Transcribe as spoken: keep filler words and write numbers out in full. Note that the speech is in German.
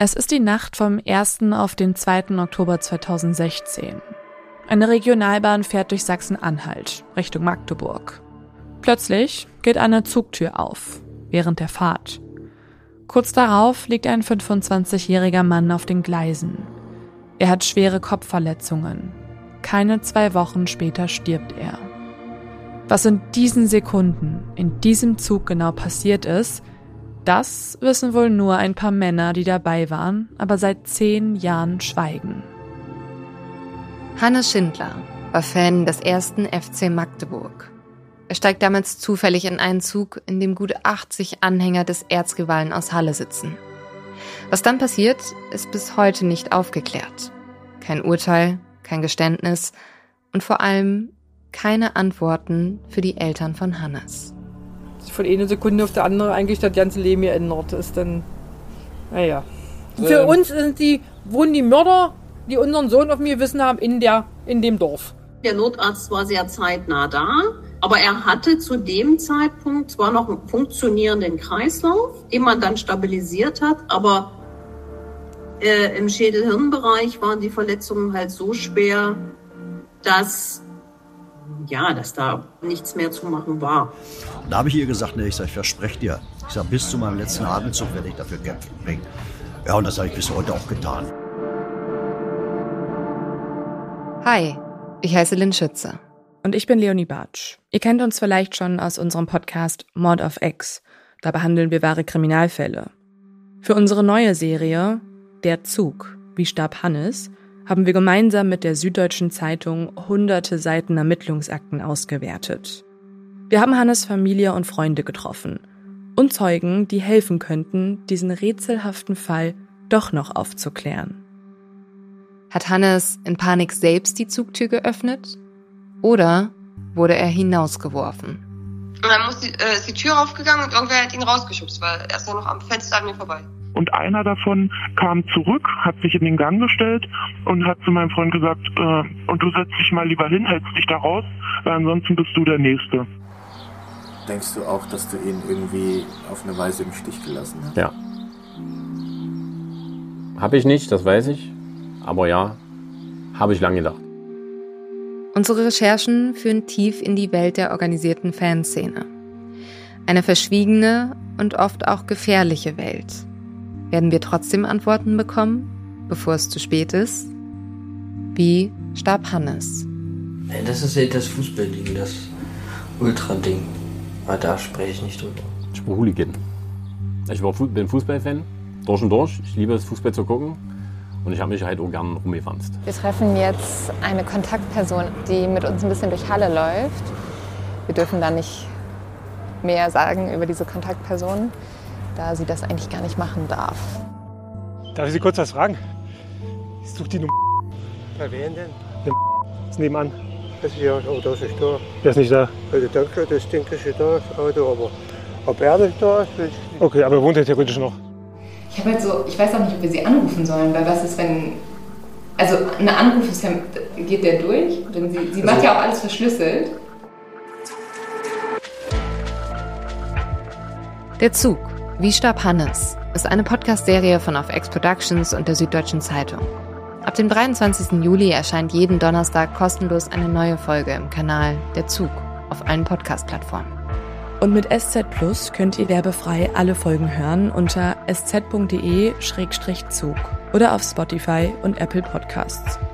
Es ist die Nacht vom ersten auf den zweiten Oktober zweitausendsechzehn. Eine Regionalbahn fährt durch Sachsen-Anhalt, Richtung Magdeburg. Plötzlich geht eine Zugtür auf, während der Fahrt. Kurz darauf liegt ein fünfundzwanzigjähriger Mann auf den Gleisen. Er hat schwere Kopfverletzungen. Keine zwei Wochen später stirbt er. Was in diesen Sekunden, in diesem Zug genau passiert ist, das wissen wohl nur ein paar Männer, die dabei waren, aber seit zehn Jahren schweigen. Hannes Schindler war Fan des ersten F C Magdeburg. Er steigt damals zufällig in einen Zug, in dem gut achtzig Anhänger des Erzrivalen aus Halle sitzen. Was dann passiert, ist bis heute nicht aufgeklärt. Kein Urteil, kein Geständnis und vor allem keine Antworten für die Eltern von Hannes. Von einer Sekunde auf die andere eigentlich das ganze Leben geändert ist, dann, naja. Für uns sind die, wohnen die Mörder, die unseren Sohn auf mir Wissen haben, in der, in dem Dorf. Der Notarzt war sehr zeitnah da, aber er hatte zu dem Zeitpunkt zwar noch einen funktionierenden Kreislauf, den man dann stabilisiert hat, aber äh, im Schädel-Hirn-Bereich waren die Verletzungen halt so schwer, dass, ja, dass da nichts mehr zu machen war. Da habe ich ihr gesagt, ne, ich sage, ich verspreche dir, ich sage, bis zu meinem letzten Atemzug werde ich dafür kämpfen. Ja, und das habe ich bis heute auch getan. Hi, ich heiße Lynn Schütze. Und ich bin Leonie Bartsch. Ihr kennt uns vielleicht schon aus unserem Podcast Mord auf Ex. Da behandeln wir wahre Kriminalfälle. Für unsere neue Serie Der Zug, wie starb Hannes, haben wir gemeinsam mit der Süddeutschen Zeitung hunderte Seiten Ermittlungsakten ausgewertet. Wir haben Hannes Familie und Freunde getroffen und Zeugen, die helfen könnten, diesen rätselhaften Fall doch noch aufzuklären. Hat Hannes in Panik selbst die Zugtür geöffnet? Oder wurde er hinausgeworfen? Und dann muss die, äh, ist die Tür aufgegangen und irgendwer hat ihn rausgeschubst, weil er ist ja noch am Fenster an mir vorbei. Und einer davon kam zurück, hat sich in den Gang gestellt und hat zu meinem Freund gesagt, äh, und du setzt dich mal lieber hin, hältst dich da raus, weil ansonsten bist du der Nächste. Denkst du auch, dass du ihn irgendwie auf eine Weise im Stich gelassen hast? Ja. Habe ich nicht, das weiß ich. Aber ja, habe ich lange gedacht. Unsere Recherchen führen tief in die Welt der organisierten Fanszene. Eine verschwiegene und oft auch gefährliche Welt. Werden wir trotzdem Antworten bekommen, bevor es zu spät ist? Wie starb Hannes? Das ist ja das Fußballding, das Ultra-Ding. Aber da spreche ich nicht drüber. Ich bin Hooligan. Ich war, bin Fußballfan, durch und durch. Ich liebe es, Fußball zu gucken. Und ich habe mich halt auch gern rumgewanzt. Wir treffen jetzt eine Kontaktperson, die mit uns ein bisschen durch Halle läuft. Wir dürfen da nicht mehr sagen über diese Kontaktperson, da sie das eigentlich gar nicht machen darf. Darf ich Sie kurz was fragen? Ich suche die Nummer. Bei wem denn? Der ist nebenan. Das ist ja, oh, das ist da. Der ist nicht da. Also danke, das Ding ist ja da, das Auto, aber ob er nicht da ist, weiß ich nicht. Okay, aber er wohnt ja theoretisch noch. Ich habe halt so, ich weiß auch nicht, ob wir sie anrufen sollen, weil was ist, wenn, also ein Anruf ist ja, geht der durch? Denn sie, sie macht ja auch alles verschlüsselt. Der Zug, wie starb Hannes, ist eine Podcast-Serie von Auf Ex Productions und der Süddeutschen Zeitung. Ab dem dreiundzwanzigsten Juli erscheint jeden Donnerstag kostenlos eine neue Folge im Kanal Der Zug auf allen Podcast-Plattformen. Und mit S Z Plus könnt ihr werbefrei alle Folgen hören unter sz punkt de Schrägstrich Zug oder auf Spotify und Apple Podcasts.